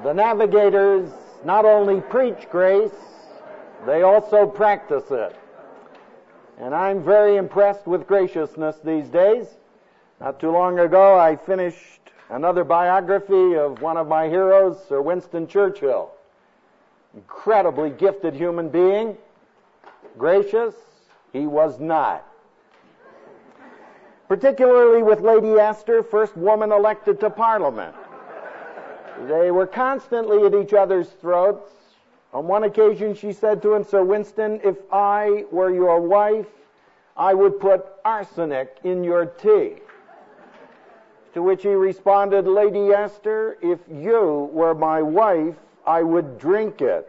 The Navigators not only preach grace, they also practice it. And I'm very impressed with graciousness these days. Not too long ago, I finished another biography of one of my heroes, Sir Winston Churchill. Incredibly gifted human being. Gracious, he was not. Particularly with Lady Astor, first woman elected to Parliament. They were constantly at each other's throats. On one occasion she said to him, "Sir Winston, if I were your wife, I would put arsenic in your tea." To which he responded, "Lady Astor, if you were my wife, I would drink it."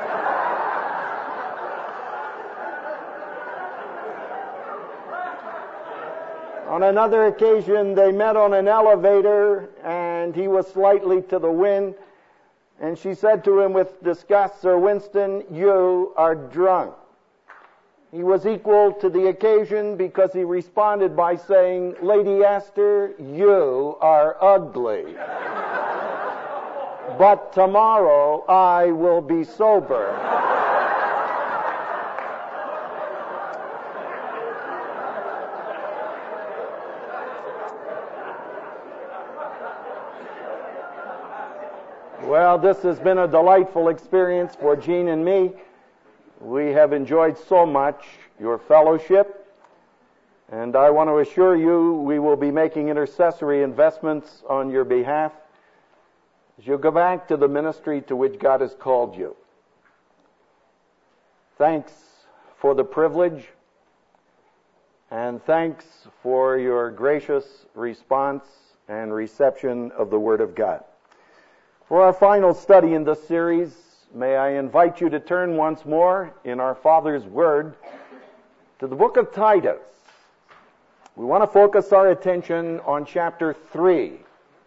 On another occasion, they met on an elevator, and he was slightly to the wind, and she said to him with disgust, "Sir Winston, you are drunk." He was equal to the occasion because he responded by saying, "Lady Astor, you are ugly. But tomorrow I will be sober." Well, this has been a delightful experience for Jean and me. We have enjoyed so much your fellowship, and I want to assure you we will be making intercessory investments on your behalf as you go back to the ministry to which God has called you. Thanks for the privilege, and thanks for your gracious response and reception of the Word of God. For our final study in this series, may I invite you to turn once more in our Father's Word to the book of Titus. We want to focus our attention on chapter 3.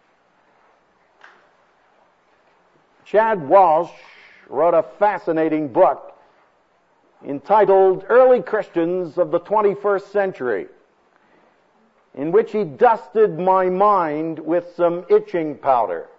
Chad Walsh wrote a fascinating book entitled Early Christians of the 21st Century, in which he dusted my mind with some itching powder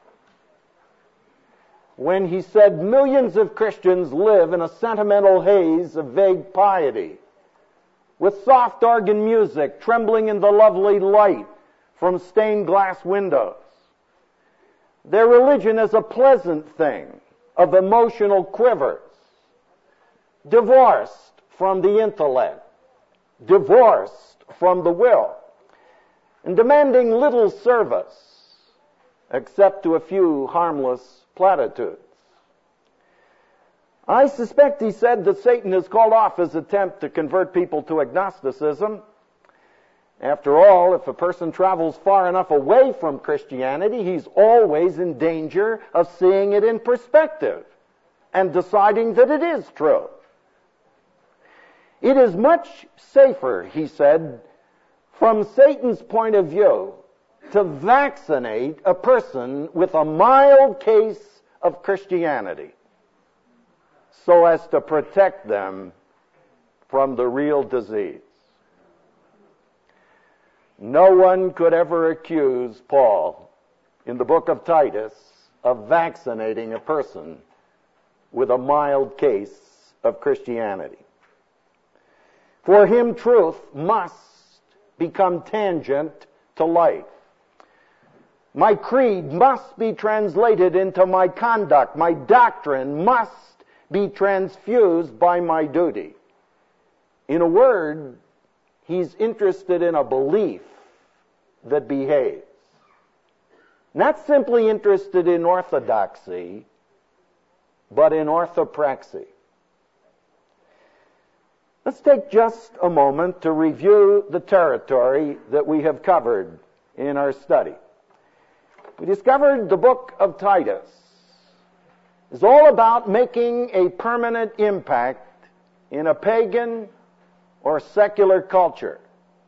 when he said millions of Christians live in a sentimental haze of vague piety, with soft organ music trembling in the lovely light from stained glass windows. Their religion is a pleasant thing of emotional quivers, divorced from the intellect, divorced from the will, and demanding little service except to a few harmless platitudes. I suspect, he said, that Satan has called off his attempt to convert people to agnosticism. After all, if a person travels far enough away from Christianity, he's always in danger of seeing it in perspective and deciding that it is true. It is much safer, he said, from Satan's point of view, to vaccinate a person with a mild case of Christianity so as to protect them from the real disease. No one could ever accuse Paul in the book of Titus of vaccinating a person with a mild case of Christianity. For him, truth must become tangent to life. My creed must be translated into my conduct. My doctrine must be transfused by my duty. In a word, he's interested in a belief that behaves. Not simply interested in orthodoxy, but in orthopraxy. Let's take just a moment to review the territory that we have covered in our study. We discovered the book of Titus is all about making a permanent impact in a pagan or secular culture.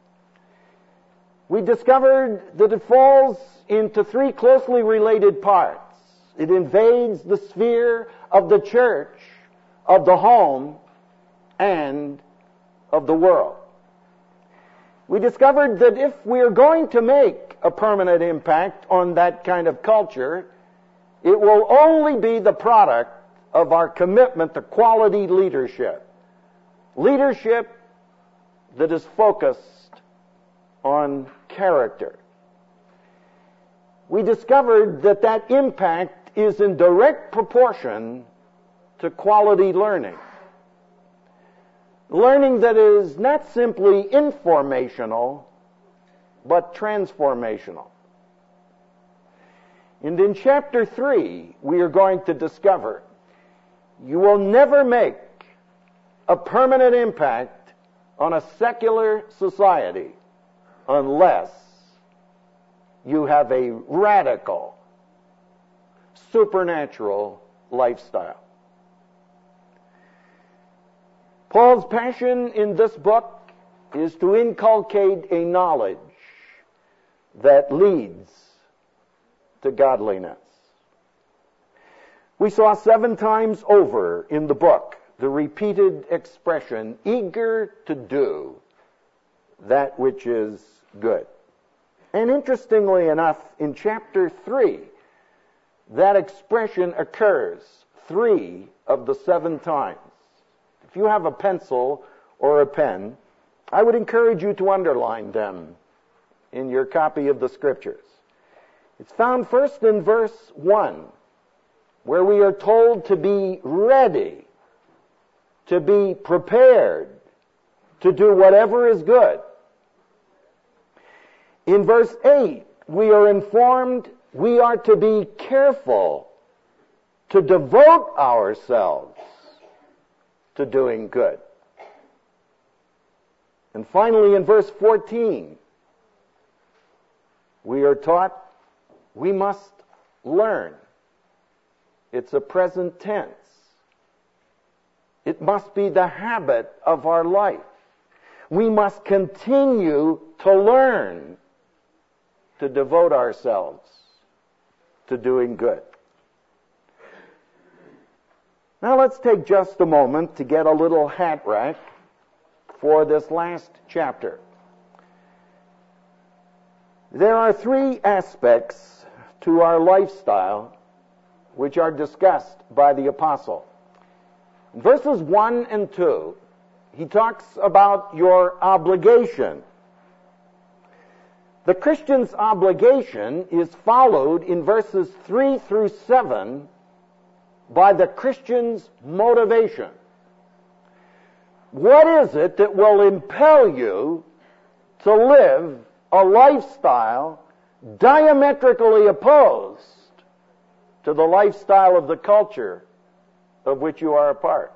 We discovered that it falls into three closely related parts. It invades the sphere of the church, of the home, and of the world. We discovered that if we are going to make a permanent impact on that kind of culture, It will only be the product of our commitment to quality leadership. Leadership that is focused on character. We discovered that that impact is in direct proportion to quality learning. Learning that is not simply informational, but transformational. And in chapter 3, we are going to discover you will never make a permanent impact on a secular society unless you have a radical, supernatural lifestyle. Paul's passion in this book is to inculcate a knowledge that leads to godliness. We saw 7 times over in the book the repeated expression, eager to do that which is good. And interestingly enough, in chapter 3, that expression occurs 3 of the 7 times. If you have a pencil or a pen, I would encourage you to underline them in your copy of the Scriptures. It's found first in verse 1, where we are told to be ready, to be prepared, to do whatever is good. In verse 8, we are informed we are to be careful to devote ourselves to doing good. And finally, in verse 14, we are taught we must learn. It's a present tense. It must be the habit of our life. We must continue to learn to devote ourselves to doing good. Now let's take just a moment to get a little hat rack for this last chapter. There are 3 aspects to our lifestyle which are discussed by the apostle. In verses 1 and 2, he talks about your obligation. The Christian's obligation is followed in verses 3 through 7 by the Christian's motivation. What is it that will impel you to live a lifestyle diametrically opposed to the lifestyle of the culture of which you are a part?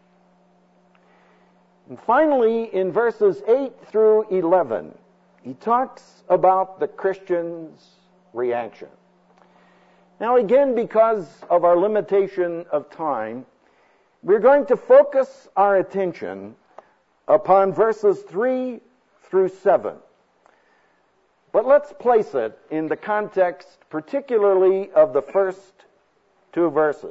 And finally, in verses 8 through 11, he talks about the Christian's reaction. Now again, because of our limitation of time, we're going to focus our attention upon verses 3 through 7. But let's place it in the context particularly of the first 2 verses.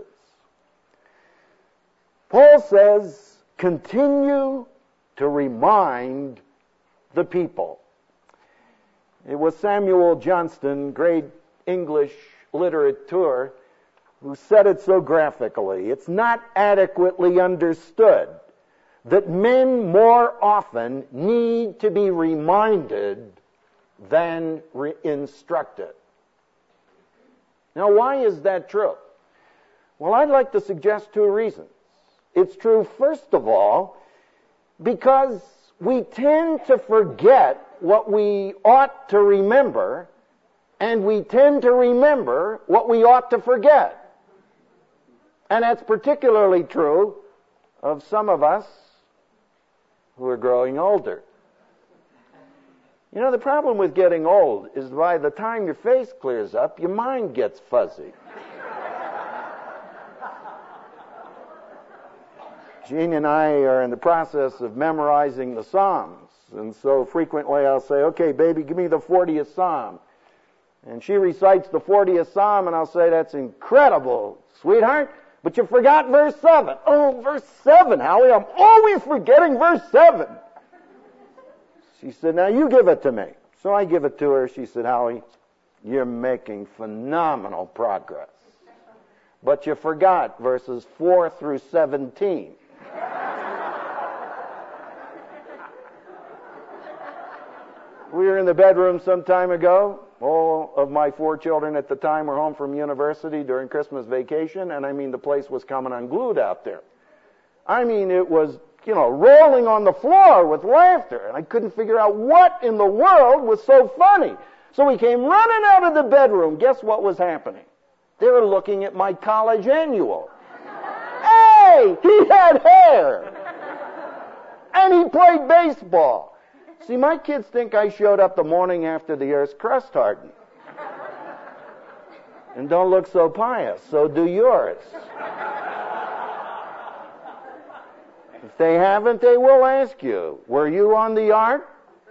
Paul says, continue to remind the people. It was Samuel Johnston, great English literateur, who said it so graphically. It's not adequately understood that men more often need to be reminded than instructed. Now, why is that true? Well, I'd like to suggest 2 reasons. It's true, first of all, because we tend to forget what we ought to remember, and we tend to remember what we ought to forget. And that's particularly true of some of us who are growing older. You know, the problem with getting old is by the time your face clears up, your mind gets fuzzy. Jean and I are in the process of memorizing the Psalms, and so frequently I'll say, okay, baby, give me the 40th Psalm. And she recites the 40th Psalm, and I'll say, that's incredible, sweetheart, but you forgot verse 7. Oh, verse 7, Howie, I'm always forgetting verse 7. She said, now you give it to me. So I give it to her. She said, Howie, you're making phenomenal progress. But you forgot verses 4 through 17. We were in the bedroom some time ago. All of my 4 children at the time were home from university during Christmas vacation, and I mean the place was coming unglued out there. I mean it was, rolling on the floor with laughter, and I couldn't figure out what in the world was so funny. So we came running out of the bedroom. Guess what was happening? They were looking at my college annual. Hey, he had hair! And he played baseball. See, my kids think I showed up the morning after the Earth's crust hardened. And don't look so pious, so do yours. If they haven't, they will ask you, were you on the ark?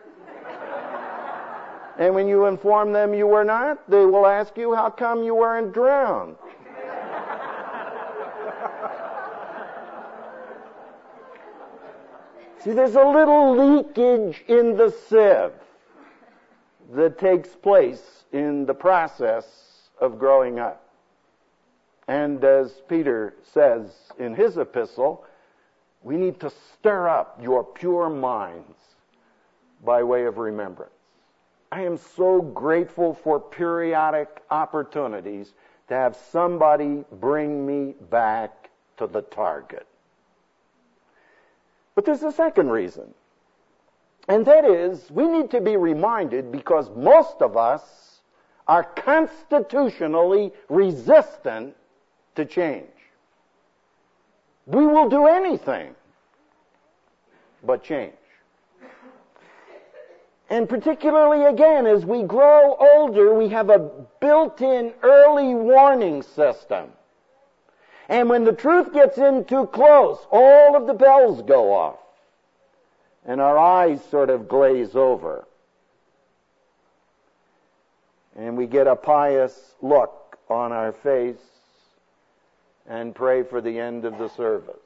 And when you inform them you were not, they will ask you, how come you weren't drowned? See, there's a little leakage in the sieve that takes place in the process of growing up. And as Peter says in his epistle, we need to stir up your pure minds by way of remembrance. I am so grateful for periodic opportunities to have somebody bring me back to the target. But there's a second reason, and that is we need to be reminded because most of us are constitutionally resistant to change. We will do anything but change. And particularly, again, as we grow older, we have a built-in early warning system. And when the truth gets in too close, all of the bells go off. And our eyes sort of glaze over. And we get a pious look on our face and pray for the end of the service.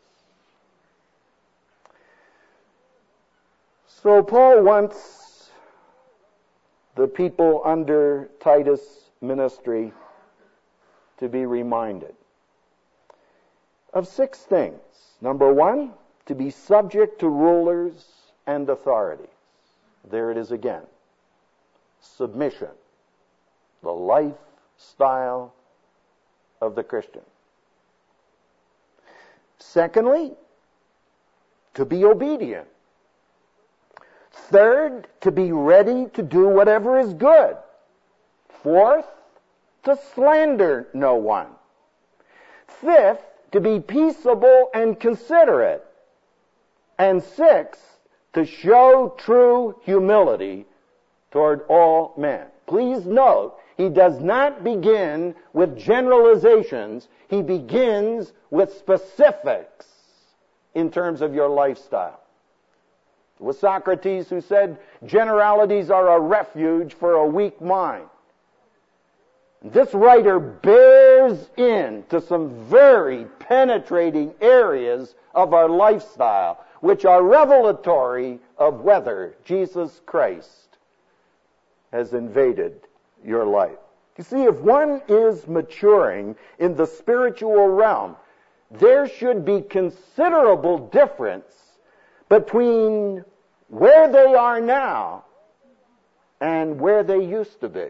So Paul wants the people under Titus' ministry to be reminded of 6 things. Number 1, to be subject to rulers and authorities. There it is again. Submission. The lifestyle of the Christian. Secondly, to be obedient. Third, to be ready to do whatever is good. Fourth, to slander no one. Fifth, to be peaceable and considerate. And sixth, to show true humility toward all men. Please note, he does not begin with generalizations. He begins with specifics in terms of your lifestyle. It was Socrates who said, generalities are a refuge for a weak mind. This writer bears into some very penetrating areas of our lifestyle, which are revelatory of whether Jesus Christ has invaded your life. You see, if one is maturing in the spiritual realm, there should be considerable difference between where they are now and where they used to be.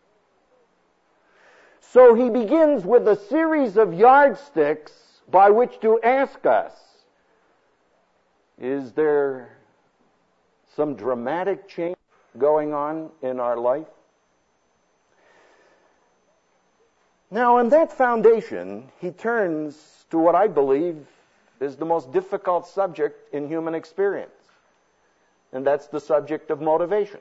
So he begins with a series of yardsticks by which to ask us, is there some dramatic change going on in our life? Now, on that foundation, he turns to what I believe is the most difficult subject in human experience, and that's the subject of motivation.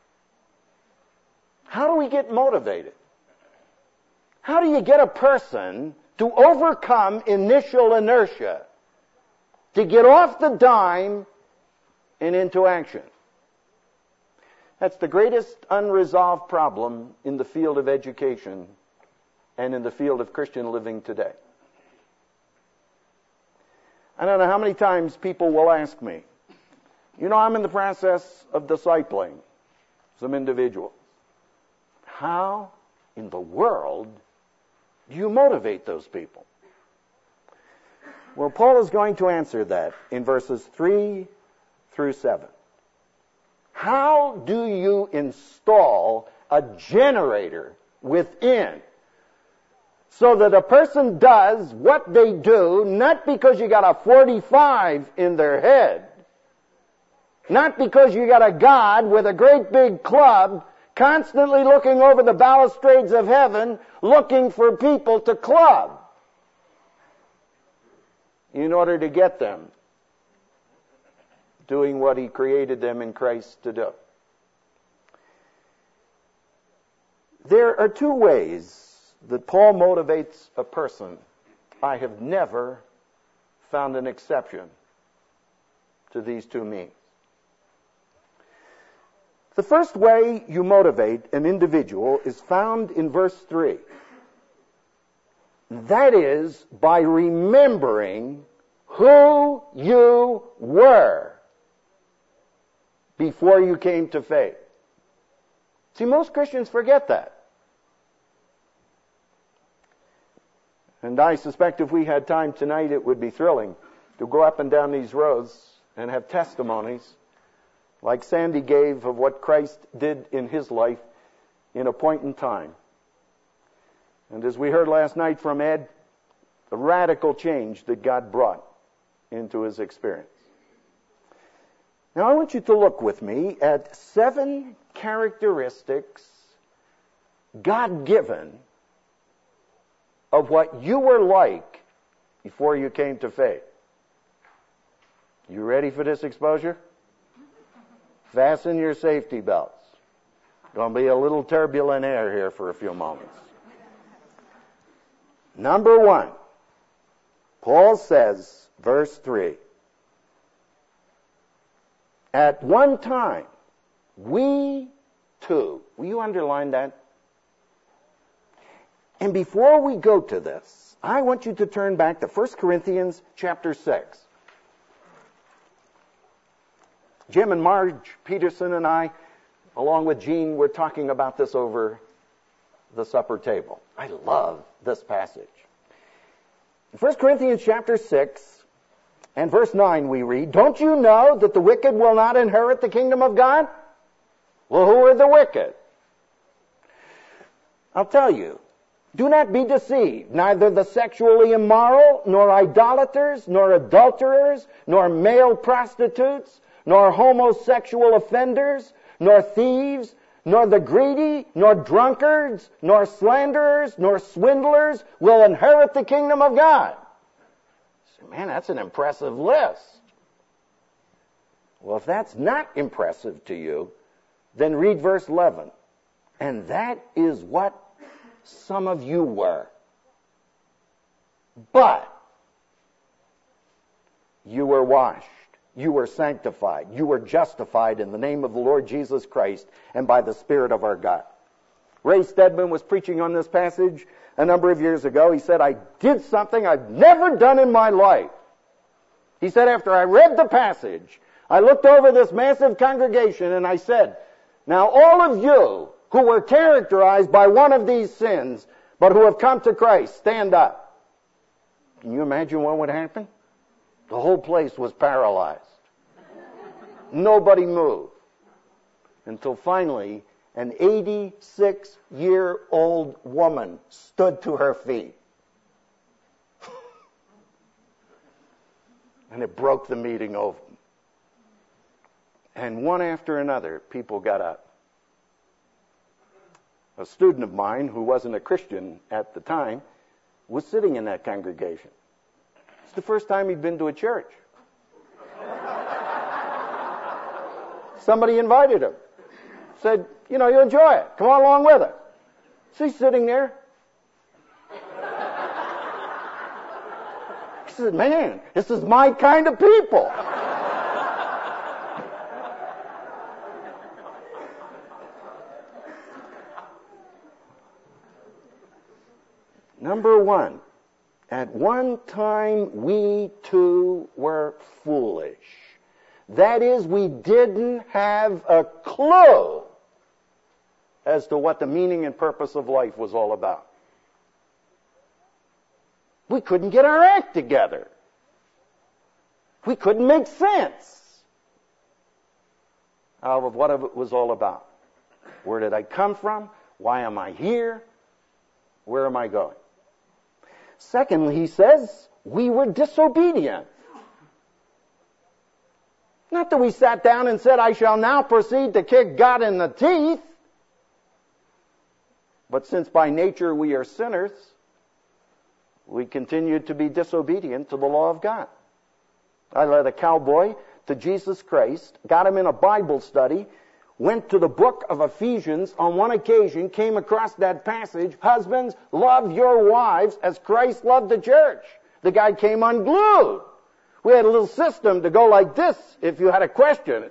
How do we get motivated? How do you get a person to overcome initial inertia, to get off the dime and into action? That's the greatest unresolved problem in the field of education and in the field of Christian living today. I don't know how many times people will ask me, I'm in the process of discipling some individuals. How in the world do you motivate those people? Well, Paul is going to answer that in verses 3 through 7. How do you install a generator within so that a person does what they do, not because you got a 45 in their head, not because you got a God with a great big club constantly looking over the balustrades of heaven looking for people to club in order to get them doing what He created them in Christ to do. There are two ways that Paul motivates a person. I have never found an exception to these two means. The first way you motivate an individual is found in verse 3. That is by remembering who you were before you came to faith. See, most Christians forget that. And I suspect if we had time tonight, it would be thrilling to go up and down these rows and have testimonies like Sandy gave of what Christ did in his life in a point in time. And as we heard last night from Ed, the radical change that God brought into his experience. Now I want you to look with me at 7 characteristics God-given of what you were like before you came to faith. You ready for this exposure? Fasten your safety belts. Going to be a little turbulent air here for a few moments. Number 1, Paul says, verse 3, at one time, we too. Will you underline that? And before we go to this, I want you to turn back to 1 Corinthians chapter 6. Jim and Marge Peterson and I, along with Gene, were talking about this over the supper table. I love this passage. In 1 Corinthians chapter 6 and verse 9 we read, don't you know that the wicked will not inherit the kingdom of God? Well, who are the wicked? I'll tell you. Do not be deceived. Neither the sexually immoral, nor idolaters, nor adulterers, nor male prostitutes, nor homosexual offenders, nor thieves, nor the greedy, nor drunkards, nor slanderers, nor swindlers will inherit the kingdom of God. Man, that's an impressive list. Well, if that's not impressive to you, then read verse 11. And that is what some of you were. But you were washed, you were sanctified, you were justified in the name of the Lord Jesus Christ and by the Spirit of our God. Ray Stedman was preaching on this passage a number of years ago. He said, I did something I've never done in my life. He said, after I read the passage, I looked over this massive congregation and I said, now all of you who were characterized by one of these sins, but who have come to Christ, stand up. Can you imagine what would happen? The whole place was paralyzed. Nobody moved. Until finally, an 86-year-old woman stood to her feet. And it broke the meeting open. And one after another, people got up. A student of mine, who wasn't a Christian at the time, was sitting in that congregation. It's the first time he'd been to a church. Somebody invited him. Said, you know, you enjoy it. Come on along with us. So he's sitting there. He said, man, this is my kind of people. Number 1, at one time we too were foolish. That is, we didn't have a clue as to what the meaning and purpose of life was all about. We couldn't get our act together. We couldn't make sense of what it was all about. Where did I come from? Why am I here? Where am I going? Secondly, he says, we were disobedient. Not that we sat down and said, I shall now proceed to kick God in the teeth. But since by nature we are sinners, we continued to be disobedient to the law of God. I led a cowboy to Jesus Christ, got him in a Bible study, went to the book of Ephesians on one occasion, came across that passage, husbands, love your wives as Christ loved the church. The guy came unglued. We had a little system to go like this if you had a question.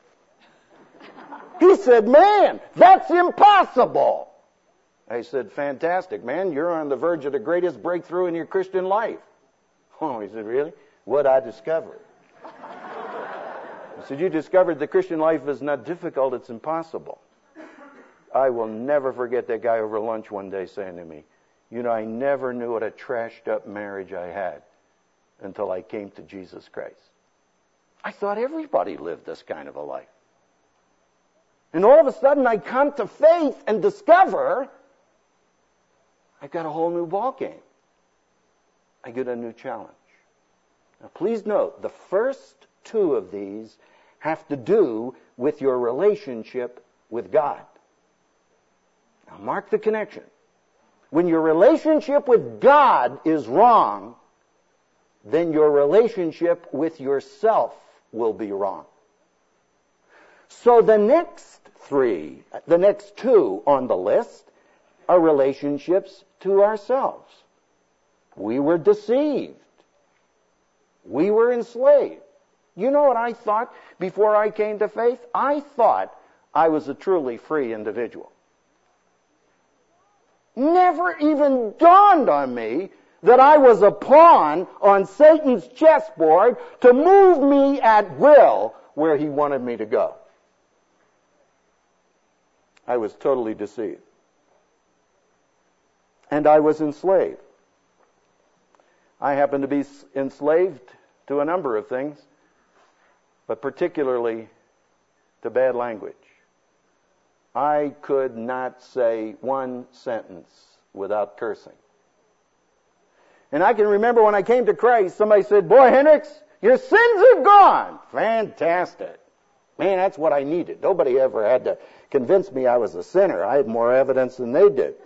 He said, man, that's impossible. I said, fantastic, man. You're on the verge of the greatest breakthrough in your Christian life. Oh, he said, really? What'd I discover? I said, you discovered the Christian life is not difficult, it's impossible. I will never forget that guy over lunch one day saying to me, you know, I never knew what a trashed up marriage I had until I came to Jesus Christ. I thought everybody lived this kind of a life. And all of a sudden I come to faith and discover I've got a whole new ball game. I get a new challenge. Now please note, the first two of these have to do with your relationship with God. Now mark the connection. When your relationship with God is wrong, then your relationship with yourself will be wrong. So the next two on the list are relationships to ourselves. We were deceived. We were enslaved. You know what I thought before I came to faith? I thought I was a truly free individual. Never even dawned on me that I was a pawn on Satan's chessboard to move me at will where he wanted me to go. I was totally deceived. And I was enslaved. I happen to be enslaved to a number of things, but particularly to bad language. I could not say one sentence without cursing. And I can remember when I came to Christ, somebody said, boy, Hendricks, your sins are gone. Fantastic. Man, that's what I needed. Nobody ever had to convince me I was a sinner. I had more evidence than they did.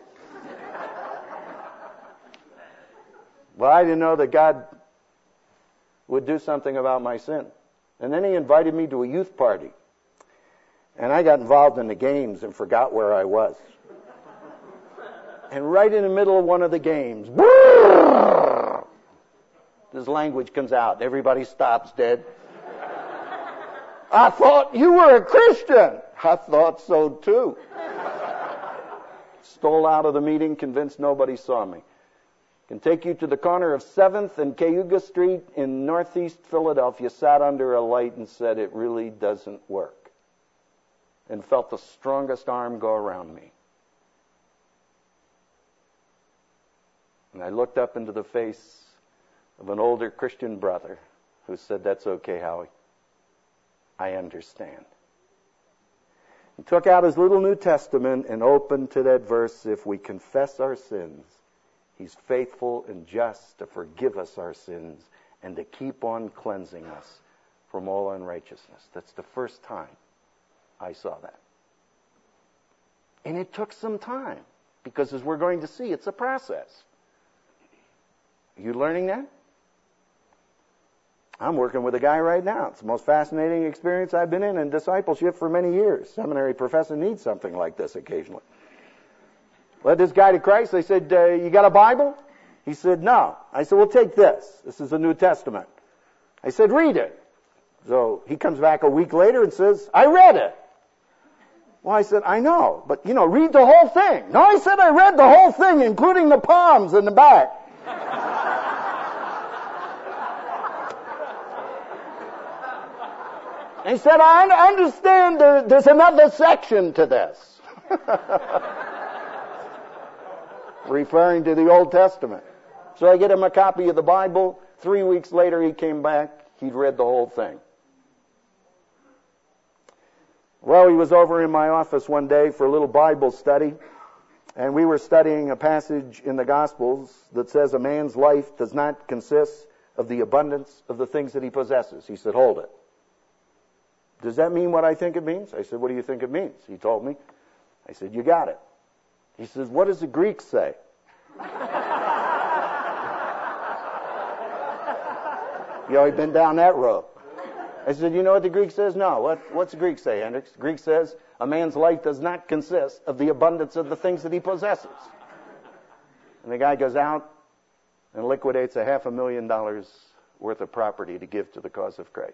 Well, I didn't know that God would do something about my sin. And then he invited me to a youth party. And I got involved in the games and forgot where I was. And right in the middle of one of the games, this language comes out. Everybody stops dead. I thought you were a Christian. I thought so too. Stole out of the meeting, convinced nobody saw me. Can take you to the corner of 7th and Cayuga Street in northeast Philadelphia, sat under a light and said, it really doesn't work. And felt the strongest arm go around me. And I looked up into the face of an older Christian brother who said, that's okay, Howie. I understand. He took out his little New Testament and opened to that verse, if we confess our sins, he's faithful and just to forgive us our sins and to keep on cleansing us from all unrighteousness. That's the first time I saw that. And it took some time because, as we're going to see, it's a process. Are you learning that? I'm working with a guy right now. It's the most fascinating experience I've been in discipleship for many years. Seminary professor needs something like this occasionally. Led this guy to Christ. They said, you got a Bible? He said, no. I said, well, take this. This is the New Testament. I said, read it. So he comes back a week later and says, I read it. Well, I said, I know, but, read the whole thing. No, I said, I read the whole thing, including the palms in the back. He said, I understand there's another section to this. Referring to the Old Testament. So I get him a copy of the Bible. 3 weeks later he came back. He'd read the whole thing. Well, he was over in my office one day for a little Bible study, and we were studying a passage in the Gospels that says a man's life does not consist of the abundance of the things that he possesses. He said, hold it. Does that mean what I think it means? I said, what do you think it means? He told me. I said, you got it. He says, what does the Greek say? You already been down that road. I said, you know what the Greek says? No. What's the Greek say, Hendricks? The Greek says a man's life does not consist of the abundance of the things that he possesses. And the guy goes out and liquidates $500,000 worth of property to give to the cause of Christ.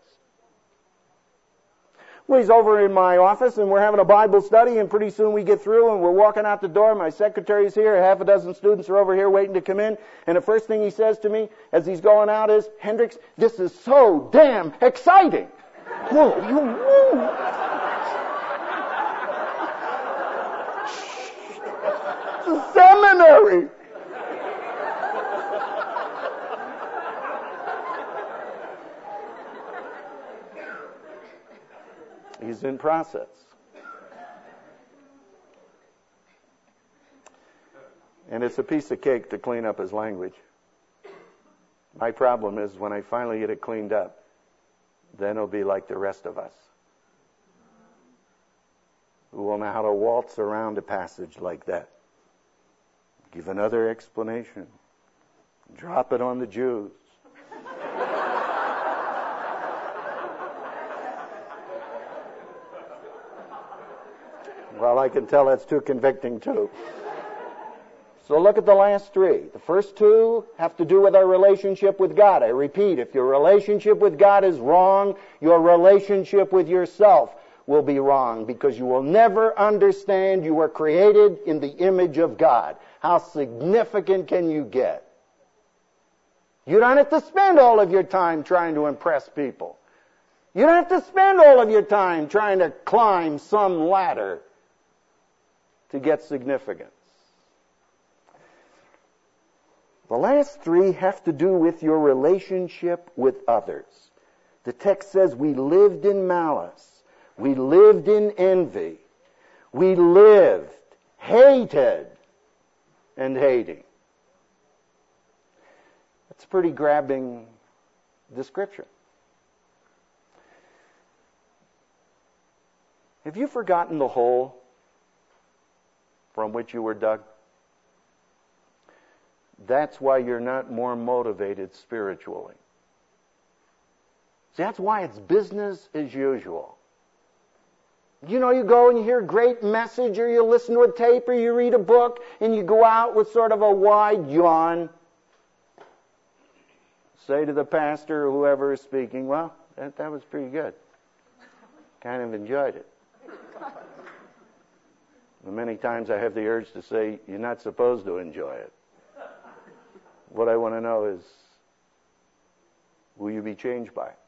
Well, he's over in my office, and we're having a Bible study, and pretty soon we get through, and we're walking out the door. My secretary's here. 6 students are over here waiting to come in. And the first thing he says to me as he's going out is, Hendricks, this is so damn exciting. It's a seminary. He's in process. And it's a piece of cake to clean up his language. My problem is when I finally get it cleaned up, then it'll be like the rest of us, who will know how to waltz around a passage like that. Give another explanation. Drop it on the Jews. Well, I can tell that's too convicting too. So look at the last 3. The first 2 have to do with our relationship with God. I repeat, if your relationship with God is wrong, your relationship with yourself will be wrong, because you will never understand you were created in the image of God. How significant can you get? You don't have to spend all of your time trying to impress people. You don't have to spend all of your time trying to climb some ladder to get significance. The last 3 have to do with your relationship with others. The text says we lived in malice. We lived in envy. We lived, hated, and hating. That's a pretty grabbing description. Have you forgotten the hole from which you were dug? That's why you're not more motivated spiritually. See, that's why it's business as usual. You know, you go and you hear a great message, or you listen to a tape, or you read a book, and you go out with sort of a wide yawn. Say to the pastor or whoever is speaking, well, that was pretty good. Kind of enjoyed it. And many times I have the urge to say, you're not supposed to enjoy it. What I want to know is, will you be changed by it?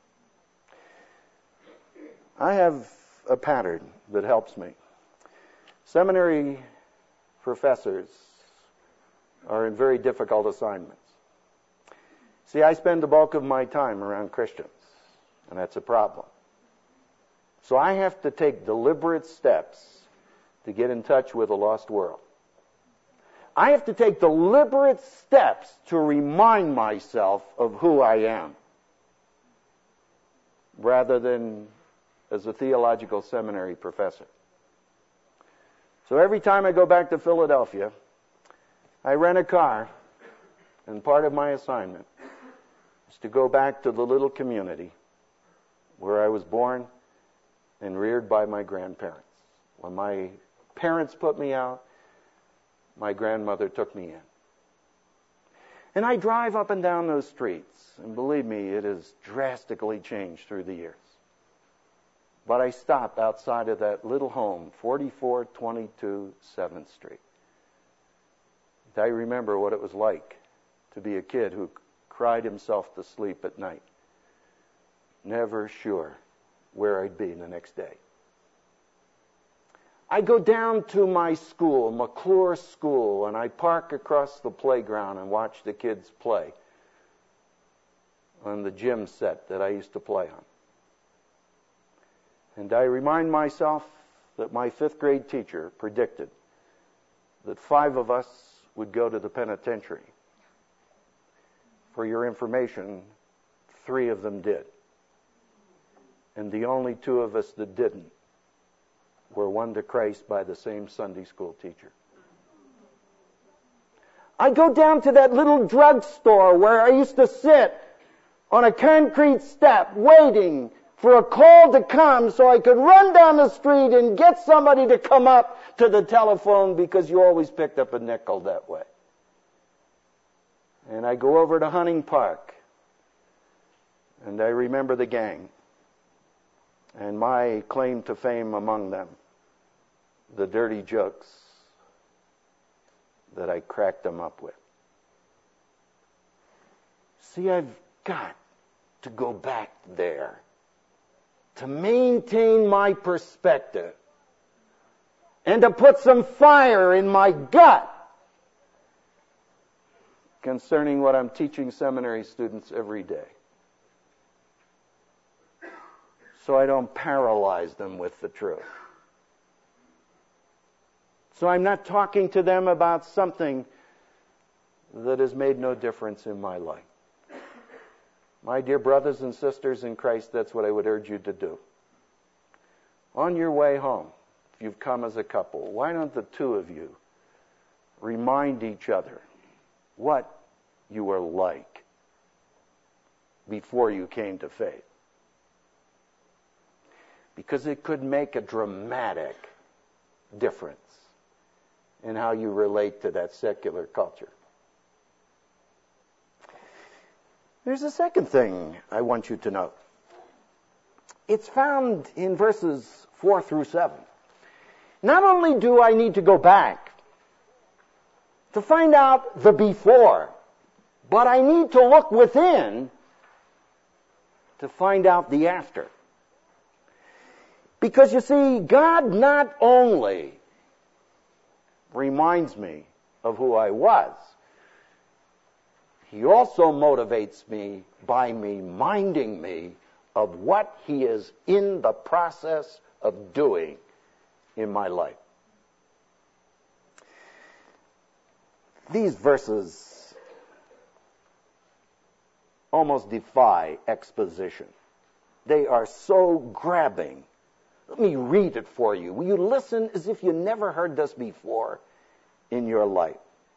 I have a pattern that helps me. Seminary professors are in very difficult assignments. See, I spend the bulk of my time around Christians, and that's a problem. So I have to take deliberate steps to get in touch with a lost world. I have to take deliberate steps to remind myself of who I am, rather than as a theological seminary professor. So every time I go back to Philadelphia, I rent a car, and part of my assignment is to go back to the little community where I was born and reared by my grandparents. When my parents put me out, my grandmother took me in. And I drive up and down those streets, and believe me, it has drastically changed through the years. But I stop outside of that little home, 4422 7th Street. I remember what it was like to be a kid who cried himself to sleep at night, never sure where I'd be the next day. I go down to my school, McClure School, and I park across the playground and watch the kids play on the gym set that I used to play on. And I remind myself that my 5th grade teacher predicted that 5 of us would go to the penitentiary. For your information, 3 of them did. And the only 2 of us that didn't were won to Christ by the same Sunday school teacher. I go down to that little drugstore where I used to sit on a concrete step waiting for a call to come so I could run down the street and get somebody to come up to the telephone, because you always picked up a nickel that way. And I go over to Hunting Park, and I remember the gang, and my claim to fame among them, the dirty jokes that I cracked them up with. See, I've got to go back there to maintain my perspective and to put some fire in my gut concerning what I'm teaching seminary students every day, so I don't paralyze them with the truth. So I'm not talking to them about something that has made no difference in my life. My dear brothers and sisters in Christ, that's what I would urge you to do. On your way home, if you've come as a couple, why don't the 2 of you remind each other what you were like before you came to faith? Because it could make a dramatic difference in how you relate to that secular culture. There's a second thing I want you to know. It's found in verses 4 through 7. Not only do I need to go back to find out the before, but I need to look within to find out the after. Because you see, God not only reminds me of who I was, He also motivates me by reminding me of what He is in the process of doing in my life. These verses almost defy exposition. They are so grabbing. Let me read it for you. Will you listen as if you never heard this before in your life?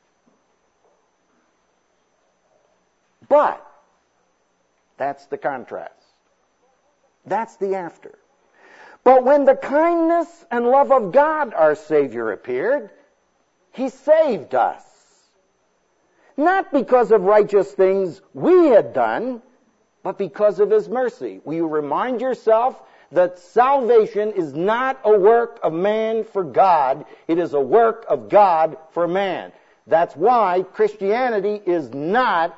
But that's the contrast. That's the after. But when the kindness and love of God, our Savior, appeared, He saved us. Not because of righteous things we had done, but because of His mercy. Will you remind yourself that salvation is not a work of man for God. It is a work of God for man. That's why Christianity is not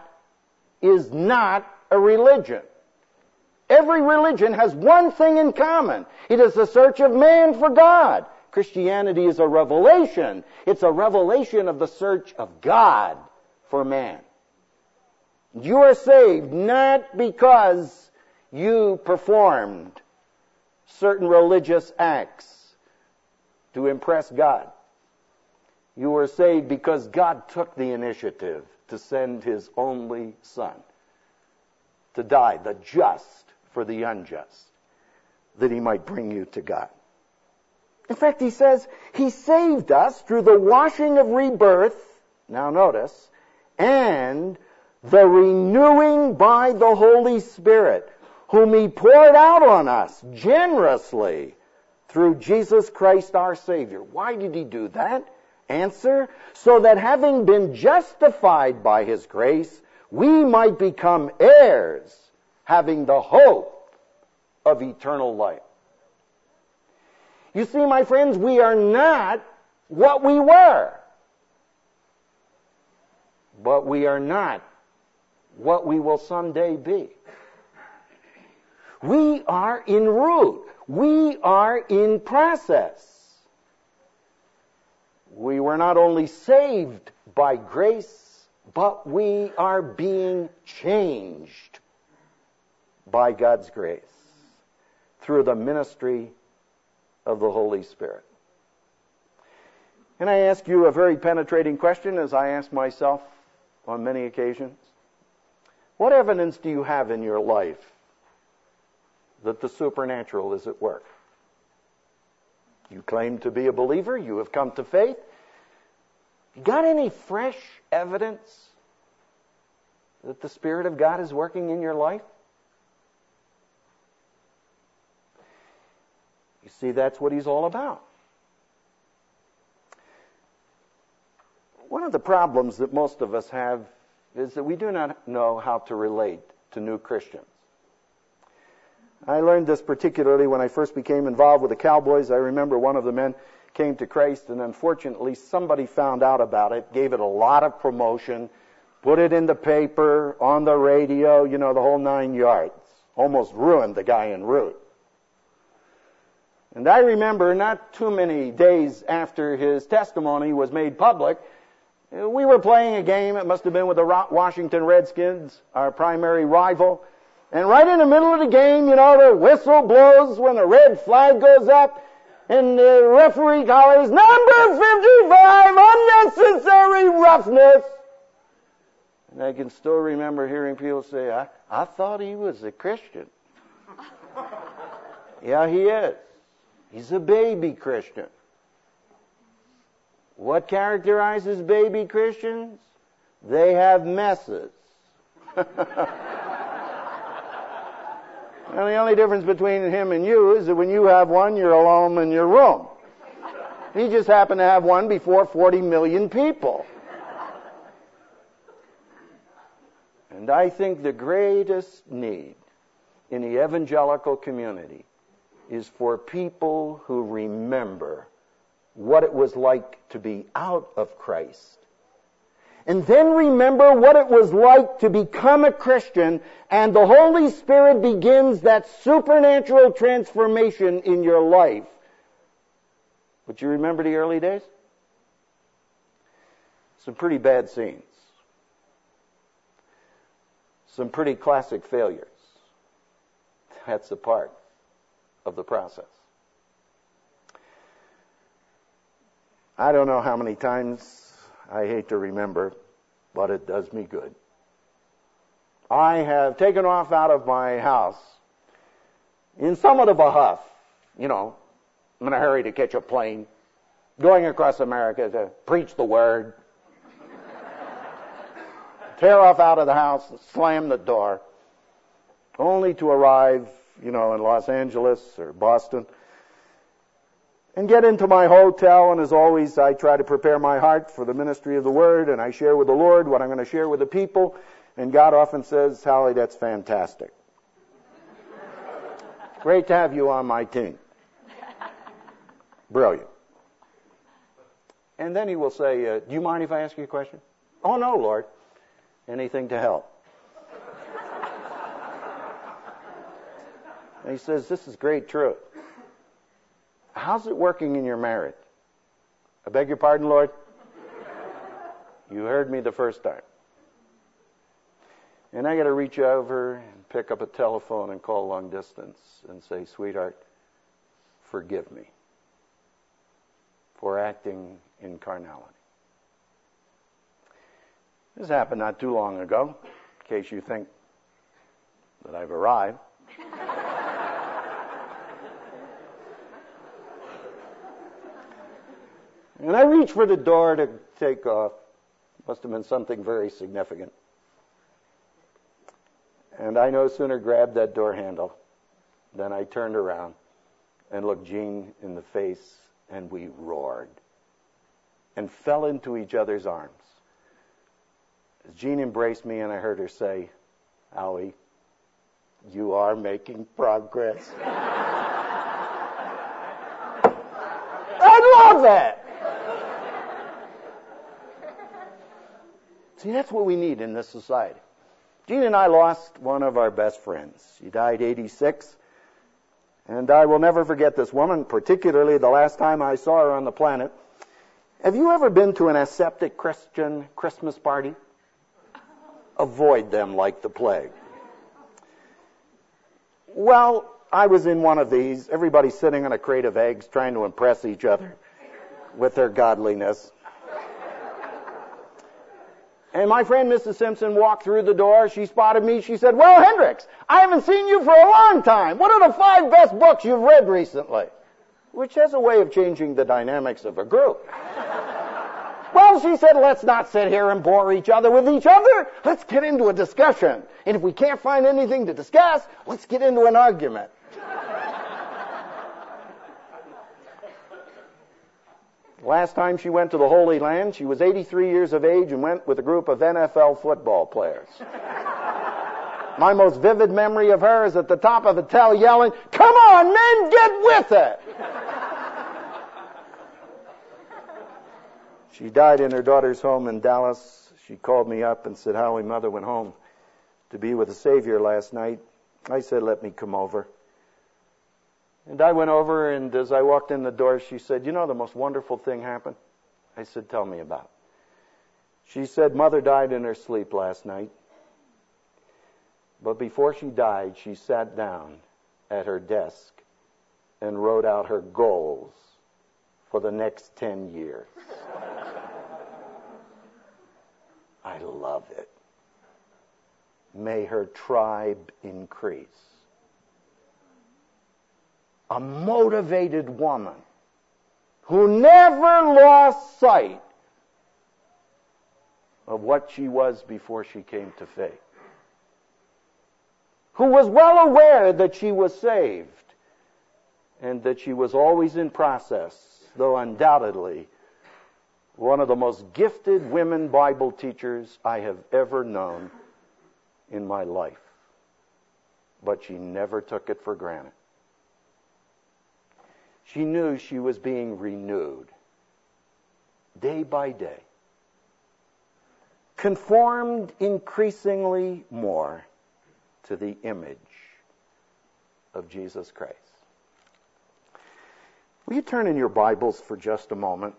a religion. Every religion has one thing in common. It is the search of man for God. Christianity is a revelation. It's a revelation of the search of God for man. You are saved not because you performed certain religious acts to impress God. You were saved because God took the initiative to send His only Son to die, the just for the unjust, that He might bring you to God. In fact, He says He saved us through the washing of rebirth, now notice, and the renewing by the Holy Spirit, whom He poured out on us generously through Jesus Christ our Savior. Why did He do that? Answer, so that having been justified by His grace, we might become heirs, having the hope of eternal life. You see, my friends, we are not what we were, but we are not what we will someday be. We are en route. We are in process. We were not only saved by grace, but we are being changed by God's grace through the ministry of the Holy Spirit. And I ask you a very penetrating question, as I ask myself on many occasions. What evidence do you have in your life that the supernatural is at work? You claim to be a believer. You have come to faith. You got any fresh evidence that the Spirit of God is working in your life? You see, that's what He's all about. One of the problems that most of us have is that we do not know how to relate to new Christians. I learned this particularly when I first became involved with the Cowboys. I remember one of the men came to Christ, and unfortunately somebody found out about it, gave it a lot of promotion, put it in the paper, on the radio, the whole 9 yards. Almost ruined the guy en route. And I remember not too many days after his testimony was made public, we were playing a game. It must have been with the Washington Redskins, our primary rival. And right in the middle of the game, the whistle blows when the red flag goes up, and the referee hollers, "Number 55, unnecessary roughness." And I can still remember hearing people say, I thought he was a Christian. Yeah, he is. He's a baby Christian. What characterizes baby Christians? They have messes. And the only difference between him and you is that when you have one, you're alone in your room. He just happened to have one before 40 million people. And I think the greatest need in the evangelical community is for people who remember what it was like to be out of Christ, and then remember what it was like to become a Christian, and the Holy Spirit begins that supernatural transformation in your life. But you remember the early days? Some pretty bad scenes. Some pretty classic failures. That's a part of the process. I don't know how many times, I hate to remember, but it does me good. I have taken off out of my house in somewhat of a huff. I'm in a hurry to catch a plane, going across America to preach the Word. Tear off out of the house and slam the door, only to arrive, in Los Angeles or Boston, and get into my hotel, and as always, I try to prepare my heart for the ministry of the Word, and I share with the Lord what I'm going to share with the people, and God often says, "Hallie, that's fantastic. Great to have you on my team. Brilliant." And then He will say, "Do you mind if I ask you a question?" "Oh, no, Lord. Anything to help." And He says, "This is great truth. How's it working in your marriage?" "I beg your pardon, Lord?" "You heard me the first time." And I got to reach over and pick up a telephone and call long distance and say, "Sweetheart, forgive me for acting in carnality." This happened not too long ago, in case you think that I've arrived. And I reached for the door to take off. Must have been something very significant. And I no sooner grabbed that door handle than I turned around and looked Jean in the face, and we roared and fell into each other's arms. As Jean embraced me, and I heard her say, "Howie, you are making progress." I love that. See, that's what we need in this society. Jean and I lost one of our best friends. She died 86. And I will never forget this woman, particularly the last time I saw her on the planet. Have you ever been to an aseptic Christian Christmas party? Avoid them like the plague. Well, I was in one of these. Everybody sitting on a crate of eggs trying to impress each other with their godliness. And my friend Mrs. Simpson walked through the door. She spotted me. She said, "Well, Hendricks, I haven't seen you for a long time. What are the 5 best books you've read recently?" Which has a way of changing the dynamics of a group. Well, she said, "Let's not sit here and bore each other with each other. Let's get into a discussion. And if we can't find anything to discuss, let's get into an argument." Last time she went to the Holy Land, she was 83 years of age and went with a group of NFL football players. My most vivid memory of her is at the top of the tell yelling, "Come on, men, get with it!" She died in her daughter's home in Dallas. She called me up and said, "Howie, Mother went home to be with the Savior last night." I said, "Let me come over." And I went over, and as I walked in the door, she said, "You know, the most wonderful thing happened?" I said, "Tell me about it." She said, "Mother died in her sleep last night. But before she died, she sat down at her desk and wrote out her goals for the next 10 years. I love it. May her tribe increase. A motivated woman who never lost sight of what she was before she came to faith. Who was well aware that she was saved and that she was always in process, though undoubtedly one of the most gifted women Bible teachers I have ever known in my life. But she never took it for granted. She knew she was being renewed day by day, conformed increasingly more to the image of Jesus Christ. Will you turn in your Bibles for just a moment?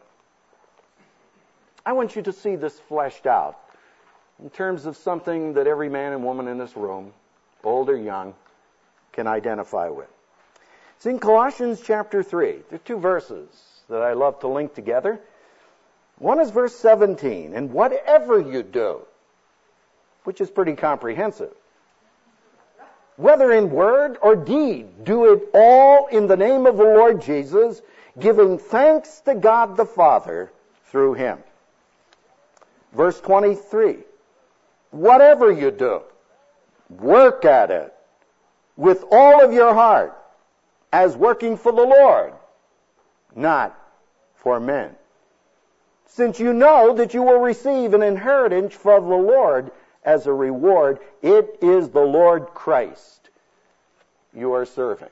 I want you to see this fleshed out in terms of something that every man and woman in this room, old or young, can identify with. It's in Colossians chapter 3. There are 2 verses that I love to link together. One is verse 17, "And whatever you do," which is pretty comprehensive, "whether in word or deed, do it all in the name of the Lord Jesus, giving thanks to God the Father through Him." Verse 23, "Whatever you do, work at it with all of your heart, as working for the Lord, not for men, since you know that you will receive an inheritance from the Lord as a reward. It is the Lord Christ you are serving."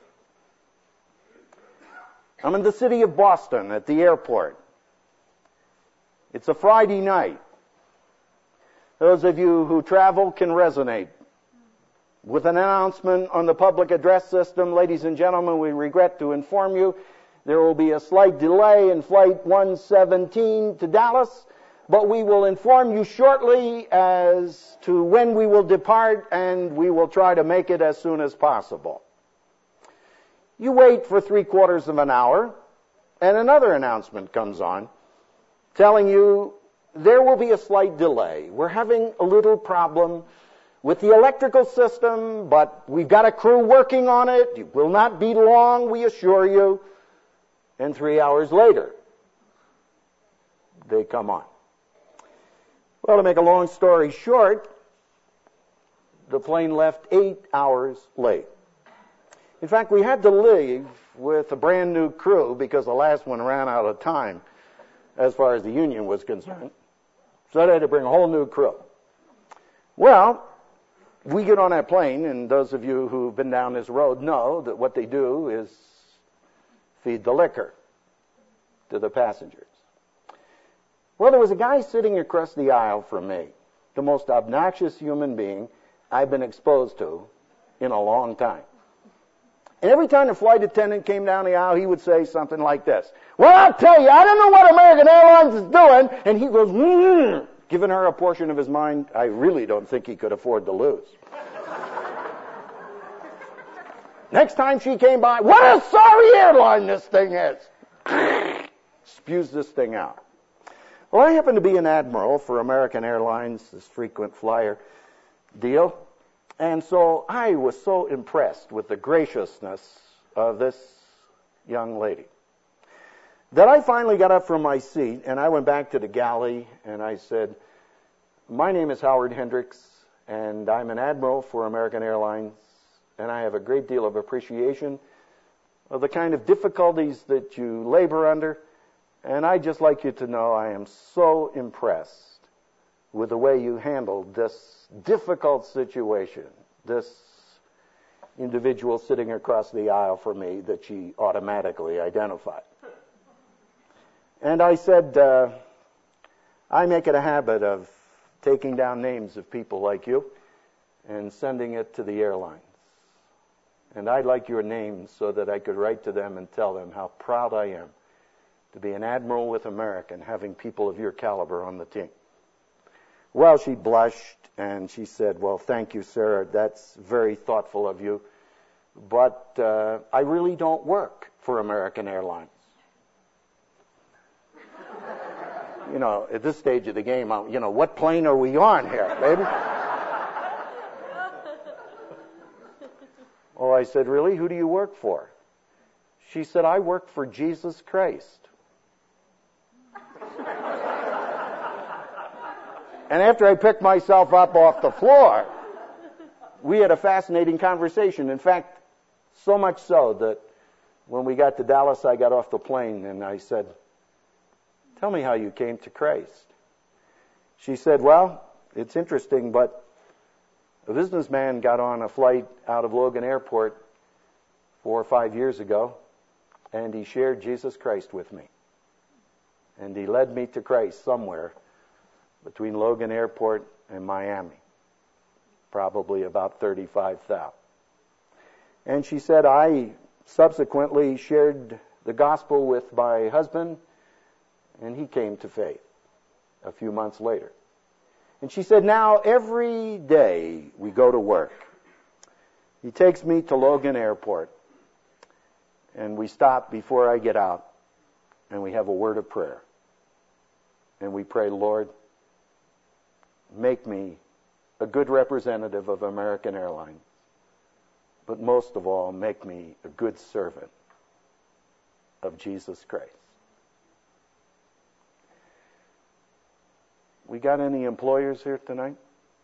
I'm in the city of Boston at the airport. It's a Friday night. Those of you who travel can resonate with an announcement on the public address system. "Ladies and gentlemen, we regret to inform you there will be a slight delay in Flight 117 to Dallas, but we will inform you shortly as to when we will depart, and we will try to make it as soon as possible." You wait for 3/4 of an hour, and another announcement comes on telling you there will be a slight delay. We're having a little problem with the electrical system, but we've got a crew working on it. It will not be long, we assure you. And 3 hours later, they come on. Well, to make a long story short, the plane left 8 hours late. In fact, we had to leave with a brand new crew because the last one ran out of time as far as the union was concerned. So they had to bring a whole new crew. Well, we get on that plane, and those of you who've been down this road know that what they do is feed the liquor to the passengers. Well, there was a guy sitting across the aisle from me, the most obnoxious human being I've been exposed to in a long time. And every time the flight attendant came down the aisle, he would say something like this. Well, I'll tell you, I don't know what American Airlines is doing. And he goes, giving her a portion of his mind I really don't think he could afford to lose. Next time she came by, what a sorry airline this thing is. Spews this thing out. Well, I happen to be an admiral for American Airlines, this frequent flyer deal. And so I was so impressed with the graciousness of this young lady that I finally got up from my seat and I went back to the galley and I said, my name is Howard Hendricks and I'm an admiral for American Airlines and I have a great deal of appreciation of the kind of difficulties that you labor under, and I'd just like you to know I am so impressed with the way you handled this difficult situation, this individual sitting across the aisle from me that she automatically identified. And I said, I make it a habit of taking down names of people like you and sending it to the airlines. And I'd like your names so that I could write to them and tell them how proud I am to be an admiral with American, having people of your caliber on the team. Well, she blushed and she said, well, thank you, sir. That's very thoughtful of you. But I really don't work for American Airlines. You know, at this stage of the game, what plane are we on here, baby? Oh, I said, really? Who do you work for? She said, I work for Jesus Christ. And after I picked myself up off the floor, we had a fascinating conversation. In fact, so much so that when we got to Dallas, I got off the plane and I said, tell me how you came to Christ. She said, well, it's interesting, but a businessman got on a flight out of Logan Airport 4 or 5 years ago, and he shared Jesus Christ with me. And he led me to Christ somewhere between Logan Airport and Miami, probably about 35,000. And she said, I subsequently shared the gospel with my husband, and he came to faith a few months later. And she said, now every day we go to work, he takes me to Logan Airport, and we stop before I get out, and we have a word of prayer. And we pray, Lord, make me a good representative of American Airlines, but most of all, make me a good servant of Jesus Christ. We got any employers here tonight?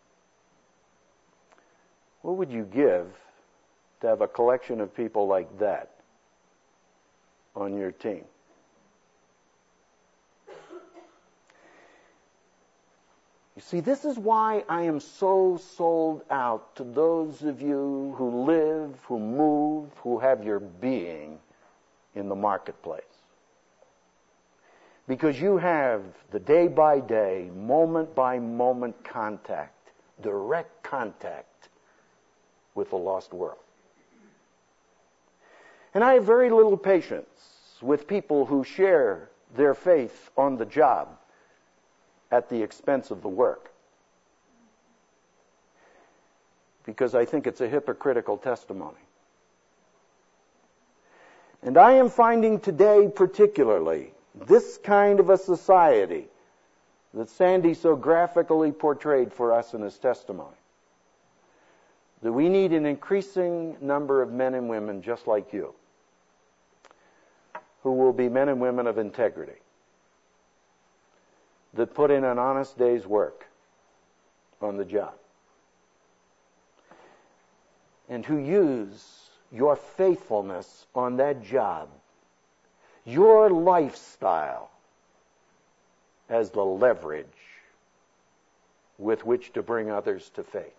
What would you give to have a collection of people like that on your team? You see, this is why I am so sold out to those of you who live, who move, who have your being in the marketplace. Because you have the day-by-day, moment-by-moment contact, direct contact with the lost world. And I have very little patience with people who share their faith on the job at the expense of the work. Because I think it's a hypocritical testimony. And I am finding today particularly this kind of a society that Sandy so graphically portrayed for us in his testimony, that we need an increasing number of men and women just like you, who will be men and women of integrity, that put in an honest day's work on the job, and who use your faithfulness on that job, your lifestyle, as the leverage with which to bring others to faith.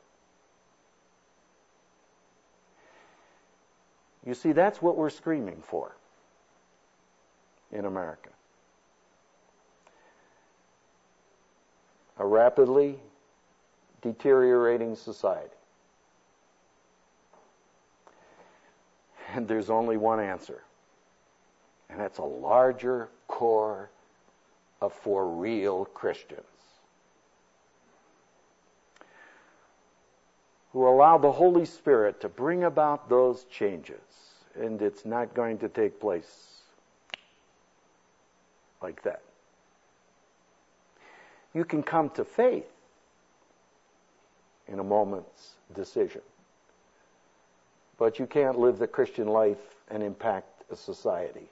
You see, that's what we're screaming for in America. A rapidly deteriorating society. And there's only one answer. And that's a larger core of for real Christians who allow the Holy Spirit to bring about those changes. And it's not going to take place like that. You can come to faith in a moment's decision, but you can't live the Christian life and impact a society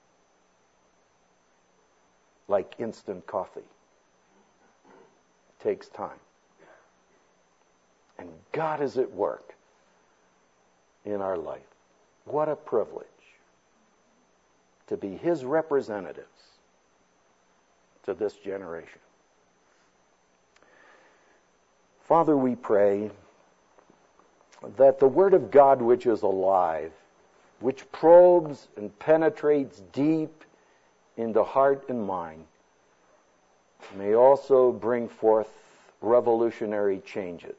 like instant coffee. It takes time. And God is at work in our life. What a privilege to be His representatives to this generation. Father, we pray that the Word of God, which is alive, which probes and penetrates deep into heart and mind, may also bring forth revolutionary changes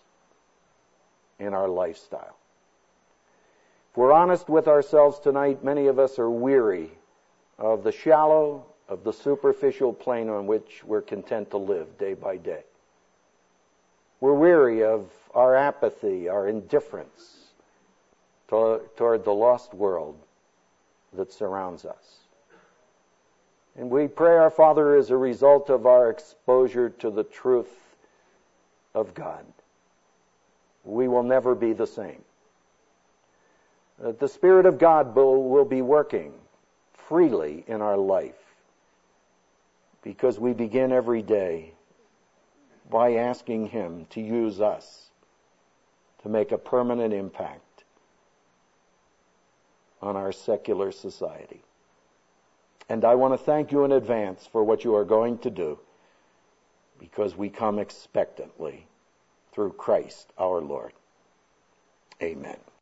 in our lifestyle. If we're honest with ourselves tonight, many of us are weary of the shallow, of the superficial plane on which we're content to live day by day. We're weary of our apathy, our indifference toward the lost world that surrounds us. And we pray, our Father, as a result of our exposure to the truth of God, we will never be the same. That the Spirit of God will be working freely in our life, because we begin every day by asking Him to use us to make a permanent impact on our secular society. And I want to thank you in advance for what you are going to do, because we come expectantly through Christ our Lord. Amen.